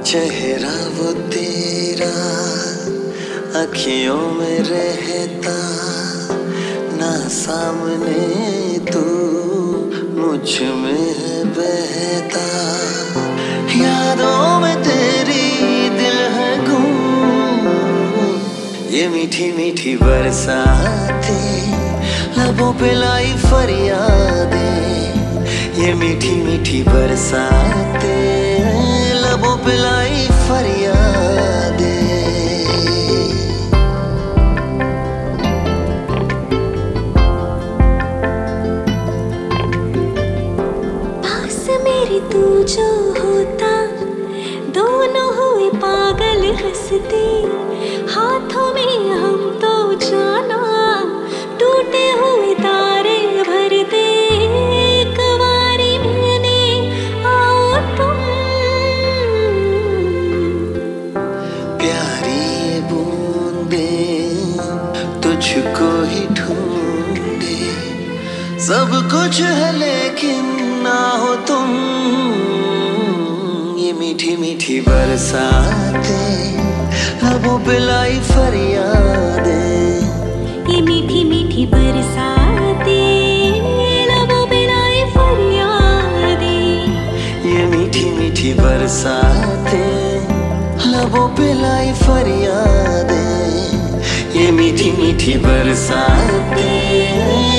चेहरा वो तेरा अखियों में रहता, ना सामने तू मुझ में है बहता। यादों में तेरी दिल है गुम, ये मीठी मीठी बरसातें लबों पे लाई फरियादें। ये मीठी मीठी बरसातें लबों पे लाई फरियादें। पास मेरे तू जो होता, दोनों हुए पागल हंसते। हाथों में हम तो जाना टूटे हुए तारे भरते। कवारी मैंने आओ तुम, प्यारी बूंदें तुझको ही ढूंढे। सब कुछ है लेकिन ना हो तुम। ये मीठी मीठी बरसातें लबों पे लाई फरियादें। ये मीठी मीठी बरसातें लबों पे लाई फरियादें। ये मीठी मीठी बरसातें लबों पे लाई फरियादें। ये मीठी मीठी बरसातें